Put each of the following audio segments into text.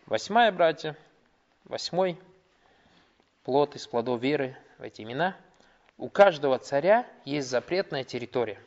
Восьмая, братья, восьмой плод из плодов веры в эти имена. У каждого царя есть запретная территория.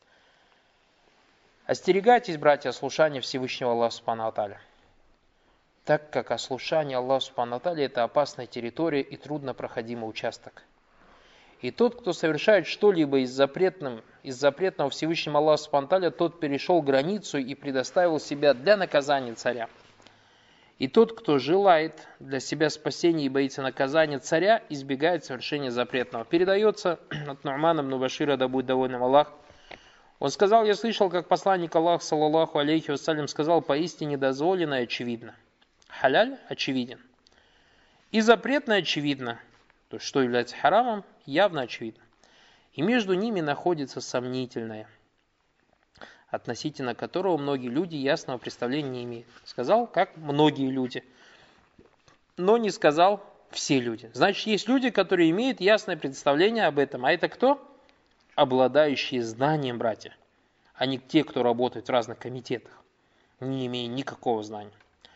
Остерегайтесь, братья, ослушания Всевышнего Аллаха Субхану ва Тааля, так как ослушание Аллаха Субхану ва Тааля — это опасная территория и труднопроходимый участок. И тот, кто совершает что-либо из запретного Всевышнего Аллаха Субхану ва Тааля, тот перешел границу и предоставил себя для наказания царя. И тот, кто желает для себя спасения и боится наказания царя, избегает совершения запретного. Передается от Ну'мана ибн Башира, да будет доволен Аллах. Он сказал: я слышал, как посланник Аллаха, саллаллаху алейхи вассалям, сказал: поистине дозволенное очевидно. Халяль очевиден. И запретное очевидно. То есть, что является харамом, явно очевидно. И между ними находится сомнительное, относительно которого многие люди ясного представления не имеют. Сказал, как многие люди, но не сказал все люди. Значит, есть люди, которые имеют ясное представление об этом. А это кто? Обладающие знанием, братья, а не те, кто работает в разных комитетах, не имея никакого знания.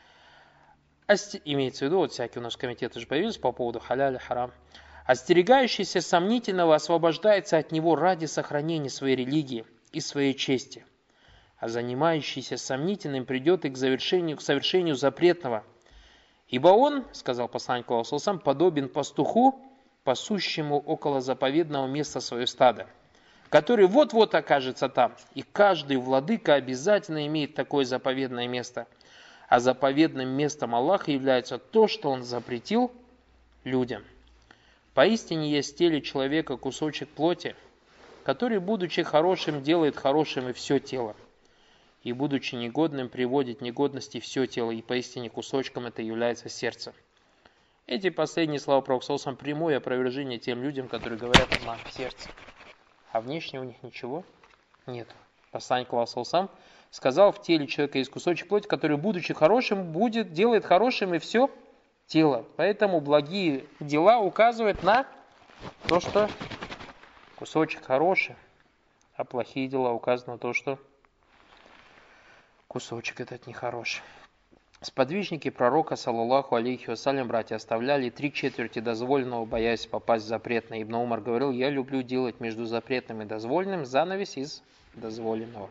Имеется в виду, вот всякие у нас комитеты же появились по поводу халяля, харам. Остерегающийся сомнительного освобождается от него ради сохранения своей религии и своей чести. А занимающийся сомнительным придет и к совершению запретного. Ибо он, сказал посланник Аллаха, сам подобен пастуху, пасущему около заповедного места свое стадо, который вот-вот окажется там. И каждый владыка обязательно имеет такое заповедное место. А заповедным местом Аллаха является то, что он запретил людям. Поистине есть в теле человека кусочек плоти, который, будучи хорошим, делает хорошим и все тело, и, будучи негодным, приводит в негодности все тело, и поистине кусочком это является сердце. Эти последние слова Пророка прямое опровержение тем людям, которые говорят: обман в сердце, а внешне у них ничего нет. Посланник Аллаха сказал: в теле человека есть кусочек плоти, который, будучи хорошим, делает хорошим и все тело. Поэтому благие дела указывают на то, что кусочек хороший, а плохие дела указывают на то, что кусочек этот нехороший. Сподвижники пророка, саллаллаху алейхи вассалям, братья, оставляли 3/4 дозволенного, боясь попасть в запретное. Ибн Умар говорил: я люблю делать между запретным и дозволенным занавес из дозволенного.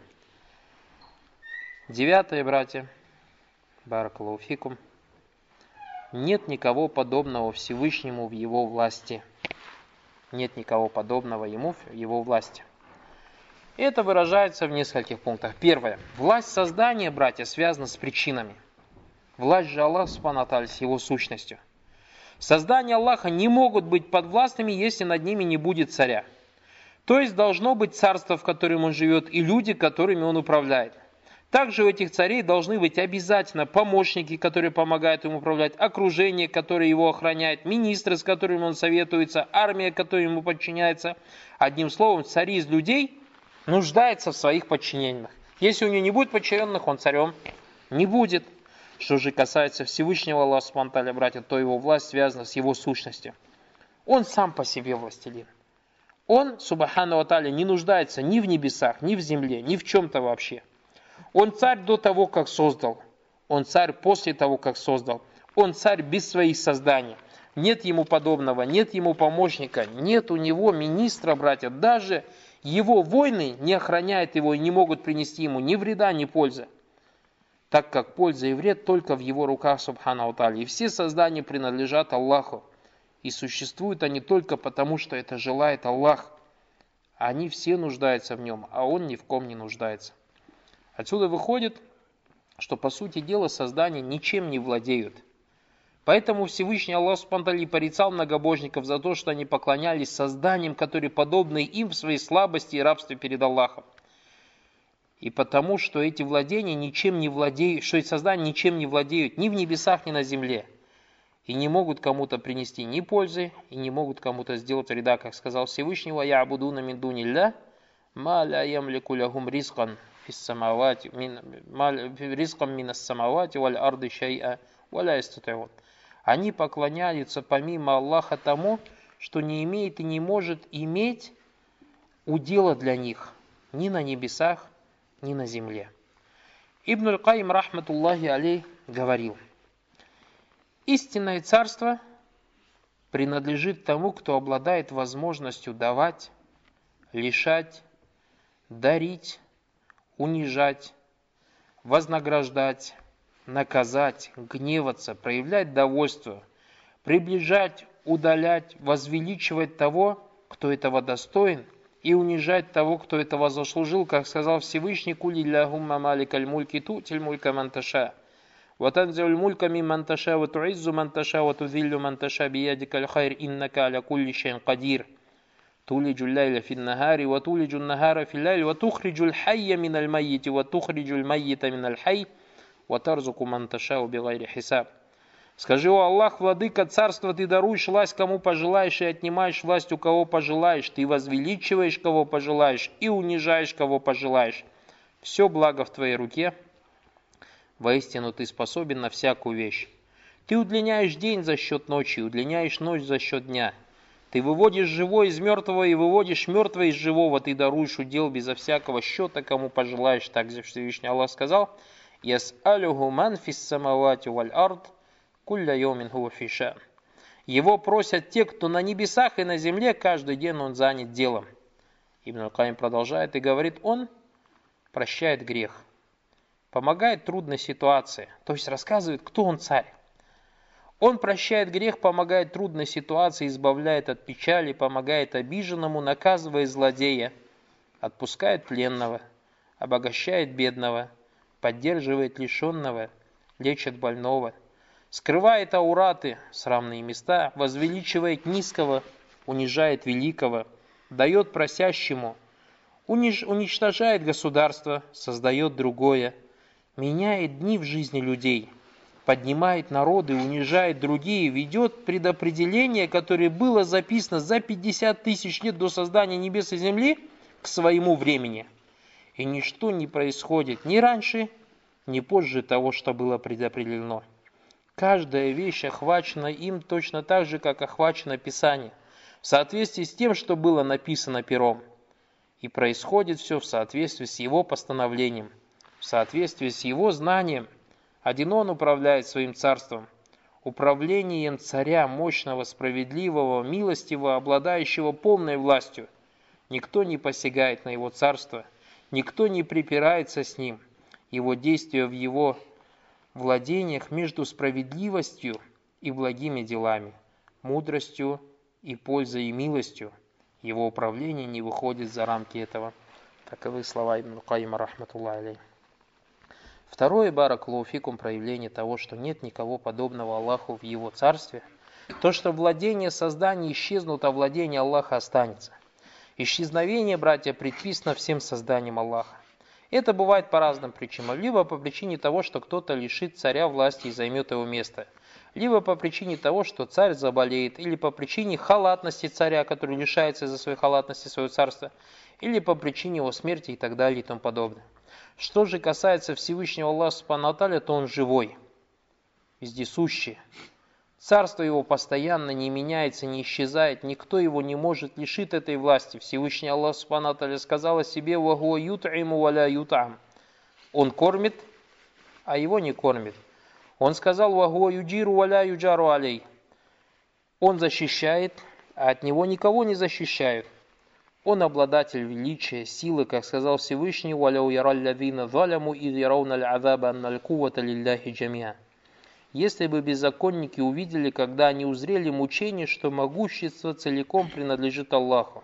9, братья, баракаллаху фикум. Нет никого подобного Всевышнему в его власти. Нет никого подобного ему в его власти. Это выражается в нескольких пунктах. Первое. Власть создания, братья, связана с причинами. Власть же Аллаха Субхану ва Тааля с его сущностью. Создания Аллаха не могут быть подвластными, если над ними не будет царя. То есть должно быть царство, в котором он живет, и люди, которыми он управляет. Также у этих царей должны быть обязательно помощники, которые помогают ему управлять, окружение, которое его охраняет, министры, с которыми он советуется, армия, которая ему подчиняется. Одним словом, царь из людей нуждается в своих подчиненных. Если у него не будет подчиненных, он царем не будет. Что же касается Всевышнего Аллаха Субхану ва Тааля, братья, то его власть связана с его сущностью. Он сам по себе властелин. Он, Субхану ва Тааля, не нуждается ни в небесах, ни в земле, ни в чем-то вообще. Он царь до того, как создал. Он царь после того, как создал. Он царь без своих созданий. Нет ему подобного, нет ему помощника, нет у него министра, братья. Даже его воины не охраняют его и не могут принести ему ни вреда, ни пользы. Так как польза и вред только в его руках, Субхану ва Тааля. И все создания принадлежат Аллаху. И существуют они только потому, что это желает Аллах. Они все нуждаются в нем, а он ни в ком не нуждается. Отсюда выходит, что по сути дела создания ничем не владеют. Поэтому Всевышний Аллах Субхану ва Тааля порицал многобожников за то, что они поклонялись созданиям, которые подобны им в своей слабости и рабстве перед Аллахом. И потому, что эти владения ничем не владеют, что эти создания ничем не владеют ни в небесах, ни на земле. И не могут кому-то принести ни пользы, и не могут кому-то сделать вреда, как сказал Всевышний: «Я'будуна мин дунилля ма ля ямлику лахум ризкан минас самавати валь арды шай'a ва ля ястати'ун». Они поклоняются помимо Аллаха тому, что не имеет и не может иметь удела для них ни на небесах, ни на земле. Ибн аль-Каим, рахматуллахи алейх, говорил: Истинное царство принадлежит тому, кто обладает возможностью давать, лишать, дарить, унижать, вознаграждать, наказать, гневаться, проявлять довольство, приближать, удалять, возвеличивать того, кто этого достоин, и унижать того, кто этого заслужил, как сказал Всевышний: «Куль илляхумма маликаль мульки ту'тиль мулька ман таша, ва танзиль мулька мимман таша, ва ту'иззу ман таша, ва тузиллю ман таша, биядикаль хайр, иннака аля кулли шайин кадир. Тулиджу лайля фин нагари, ва тулиджу нагара фил лайль, ва тухриджу хайя миналь маййити, ва тухриджу маййита миналь хай, ва тарзуку ман таша бигайри хисаб». Скажи: «О Аллах, владыка царства, ты даруешь власть кому пожелаешь и отнимаешь власть у кого пожелаешь, ты возвеличиваешь кого пожелаешь и унижаешь кого пожелаешь. Все благо в твоей руке, воистину ты способен на всякую вещь. Ты удлиняешь день за счет ночи, удлиняешь ночь за счет дня. Ты выводишь живое из мертвого и выводишь мертвое из живого, ты даруешь удел безо всякого счета кому пожелаешь». Также Всевышний Аллах сказал: «Яс'алюху ман фис самавати валь ард, кулля йомин хуа фи ша'н». Его просят те, кто на небесах и на земле, каждый день он занят делом. Ибн аль-Каим продолжает и говорит: он прощает грех, помогает в трудной ситуации, то есть рассказывает, кто он царь. Он прощает грех, помогает в трудной ситуации, избавляет от печали, помогает обиженному, наказывает злодея, отпускает пленного, обогащает бедного, поддерживает лишенного, лечит больного, скрывает аураты, срамные места, возвеличивает низкого, унижает великого, дает просящему, уничтожает государство, создает другое, меняет дни в жизни людей, поднимает народы, унижает другие, ведет предопределение, которое было записано за 50 тысяч лет до создания небес и земли, к своему времени. И ничто не происходит ни раньше, ни позже того, что было предопределено. Каждая вещь охвачена им точно так же, как охвачено Писание, в соответствии с тем, что было написано пером. И происходит все в соответствии с его постановлением, в соответствии с его знанием. Один он управляет своим царством, управлением царя, мощного, справедливого, милостивого, обладающего полной властью. Никто не посягает на его царство, никто не припирается с ним. Его действия в его владениях между справедливостью и благими делами, мудростью и пользой и милостью. Его управление не выходит за рамки этого. Таковы слова Ибн аль-Каима рахматуллахи алейхи. Второе, баракаллаху фикум, проявление того, что нет никого подобного Аллаху в его царстве, то, что владение создания исчезнут, а владение Аллаха останется. Исчезновение, братья, предписано всем созданиям Аллаха. Это бывает по разным причинам. Либо по причине того, что кто-то лишит царя власти и займет его место. Либо по причине того, что царь заболеет. Или по причине халатности царя, который лишается из-за своей халатности своего царства. Или по причине его смерти и так далее и тому подобное. Что же касается Всевышнего Аллаха Субхану ва Тааля, то он живой, вездесущий. Царство его постоянно не меняется, не исчезает, никто его не может лишить этой власти. Всевышний Аллах Субхану ва Тааля сказал о себе: «Ва хуа ют'иму ва ля ют'ам». Он кормит, а его не кормит. Он сказал: «Ва хуа юджиру ва ля юджару алей». Он защищает, а от него никого не защищают. Он обладатель величия, силы, как сказал Всевышний: «Валяу яраллявина заляму из ярауналь азаба анналь кувата лилляхи джамиа». Если бы беззаконники увидели, когда они узрели мучение, что могущество целиком принадлежит Аллаху.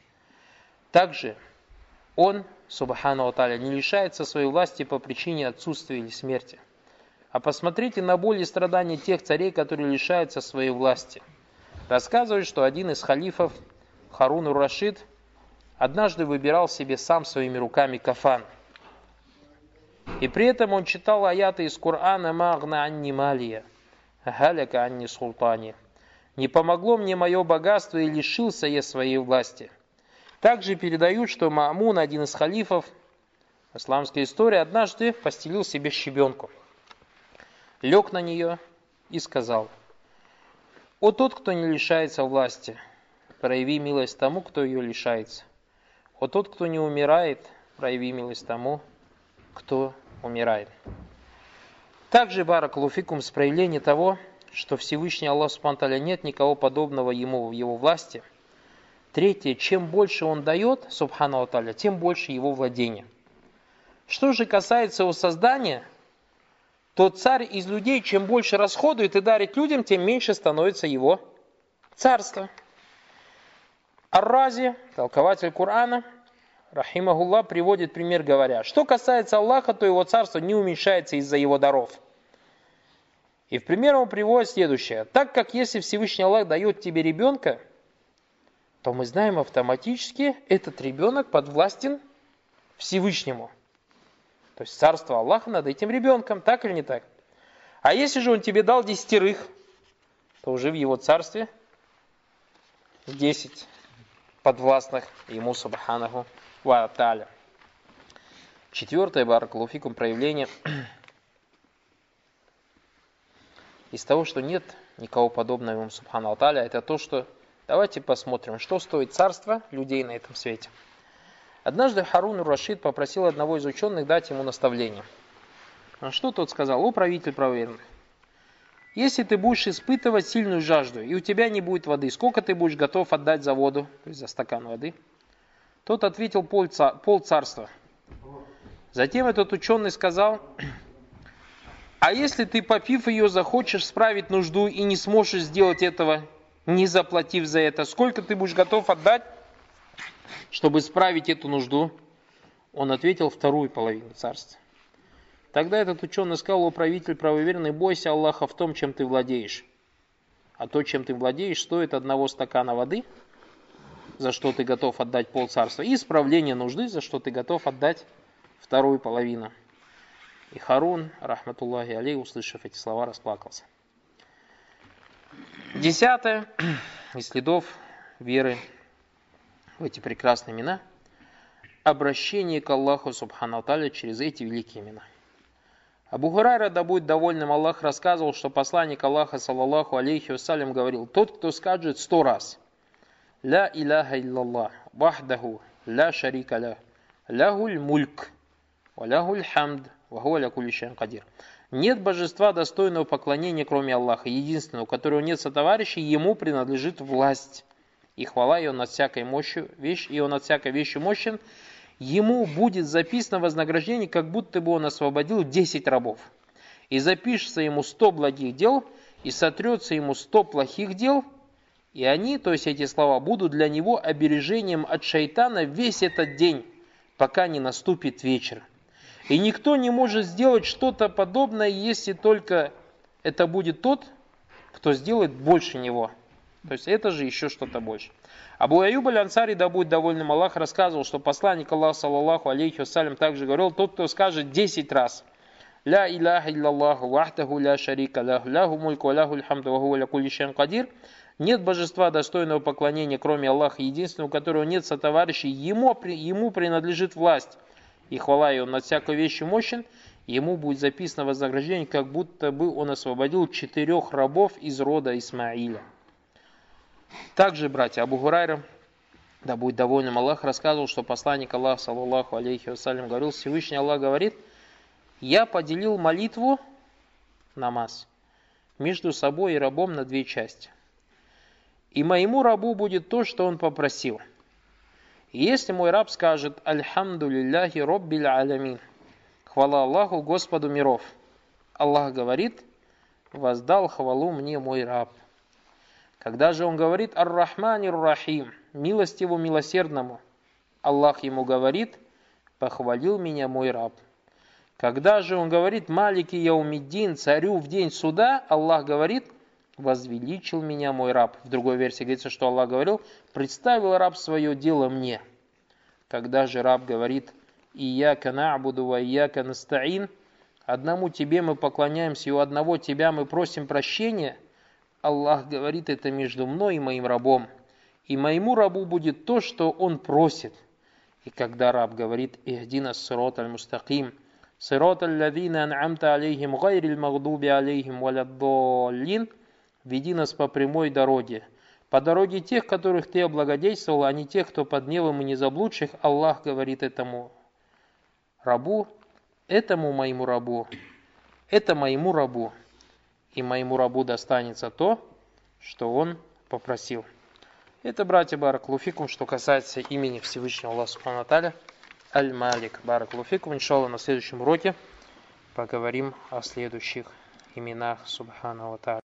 Также он, субхану ва тааля, не лишается своей власти по причине отсутствия или смерти. А посмотрите на боль и страдания тех царей, которые лишаются своей власти. Рассказывают, что один из халифов, Харун ар-Рашид, однажды выбирал себе сам своими руками кафан. И при этом он читал аяты из Корана: «Магна анни малия, галяка анни султани». «Не помогло мне мое богатство, и лишился я своей власти». Также передают, что Маамун, один из халифов, в исламской истории, однажды постелил себе щебенку. Лег на нее и сказал: «О тот, кто не лишается власти, прояви милость тому, кто ее лишается. О тот, кто не умирает, прояви милость тому, кто умирает». Также, баракаллаху фикум, с проявлением того, что Всевышний Аллах Субхану ва Тааля нет никого подобного ему в его власти. Третье, чем больше он дает, Субхану ва Тааля, тем больше его владения. Что же касается его создания, то царь из людей, чем больше расходует и дарит людям, тем меньше становится его царство. Ар-Рази, толкователь Корана, рахимахуллах, приводит пример, говоря: что касается Аллаха, то его царство не уменьшается из-за его даров. И в пример он приводит следующее. Так как если Всевышний Аллах дает тебе ребенка, то мы знаем автоматически, этот ребенок подвластен Всевышнему. То есть царство Аллаха над этим ребенком, так или не так? А если же он тебе дал 10, то уже в его царстве 10 подвластных ему Субханаху ва Тааля. Четвертое, баракаллаху фикум, проявление из того, что нет никого подобного ему Субхану ва Тааля, это то, что давайте посмотрим, что стоит царство людей на этом свете. Однажды Харун ар-Рашид попросил одного из ученых дать ему наставление. А что тот сказал? О, правитель правоверных, если ты будешь испытывать сильную жажду, и у тебя не будет воды, сколько ты будешь готов отдать за воду, то есть за стакан воды? Тот ответил: пол царства. Затем этот ученый сказал: а если ты, попив ее, захочешь справить нужду и не сможешь сделать этого, не заплатив за это, сколько ты будешь готов отдать, чтобы справить эту нужду? Он ответил: вторую половину царства. Тогда этот ученый сказал: о, правитель правоверный, бойся Аллаха в том, чем ты владеешь. А то, чем ты владеешь, стоит одного стакана воды, за что ты готов отдать пол царства, и исправление нужды, за что ты готов отдать вторую половину. И Харун, рахматуллахи алейхи, услышав эти слова, расплакался. 10 из следов веры в эти прекрасные имена — обращение к Аллаху Субхану ва Тааля через эти великие имена. Абу Хурайра, да будет довольным Аллах, рассказывал, что посланник Аллаха, саллаллаху алейхи вассалям, говорил: тот, кто скажет 100 раз «Ля иляха илляллах, вахдаху, ля шарика ля, лягуль мульк, ва лягуль хамд, ва хуа ля кулли шайин кадир». Нет божества, достойного поклонения, кроме Аллаха, единственного, у которого нет сотоварищей, ему принадлежит власть. И хвала, и он над всякой вещью мощен. Ему будет записано вознаграждение, как будто бы он освободил 10 рабов. И запишется ему 100 благих дел, и сотрется ему 100 плохих дел, и они, то есть эти слова, будут для него обережением от шайтана весь этот день, пока не наступит вечер. И никто не может сделать что-то подобное, если только это будет тот, кто сделает больше него. То есть это же еще что-то больше. Абу Аюб аль-Ансари, да будет довольным Аллах, рассказывал, что посланник Аллаха, саллаллаху алейхи вассалям, также говорил: тот, кто скажет 10 раз «Ля иляха илляллаху, вахдаху ля шарика лях, лягу мульку, ва лягуль хамду, ва хуа ля кулли шайин кадир», нет божества, достойного поклонения, кроме Аллаха, единственного, у которого нет сотоварищей, ему принадлежит власть, и хвала, и он над всякой вещью мощен, ему будет записано вознаграждение, как будто бы он освободил 4 рабов из рода Исмаиля. Также, братья, Абу Хурайра, да будет довольным Аллах, рассказывал, что посланник Аллаха, саллаллаху алейхи вассалям, говорил: Всевышний Аллах говорит: я поделил молитву, намаз, между собой и рабом на 2 части. И моему рабу будет то, что он попросил. И если мой раб скажет: «Альхамду лилляхи роббиль алямин», хвала Аллаху, Господу миров, Аллах говорит: воздал хвалу мне мой раб. Когда же он говорит: «Ар-Рахманир Рахим», милостиву милосердному, Аллах ему говорит: похвалил меня мой раб. Когда же он говорит: «Малики яумиддин», царю в день суда, Аллах говорит: возвеличил меня мой раб. В другой версии говорится, что Аллах говорил: представил раб свое дело мне. Когда же раб говорит: «Ияка на'буду ва ияка наста'ин», одному тебе мы поклоняемся, и у одного тебя мы просим прощения, Аллах говорит: это между мной и моим рабом, и моему рабу будет то, что он просит. И когда раб говорит: «Ихдина ссирата аль-мустаким, ссирата аллазина ан'амта алейхим, гайриль магдуби алейхим валяддаллин», веди нас по прямой дороге, по дороге тех, которых ты облагодетельствовал, а не тех, кто под гневом и незаблудших, Аллах говорит этому рабу, этому моему рабу, это моему рабу. и моему рабу достанется то, что он попросил. Это, братья, баракаллаху фикум, что касается имени Всевышнего Аллаха субхану ва тааля, Аль-Малик. Баракаллаху фикум. Иншаллах, на следующем уроке поговорим о следующих именах субхану ва тааля.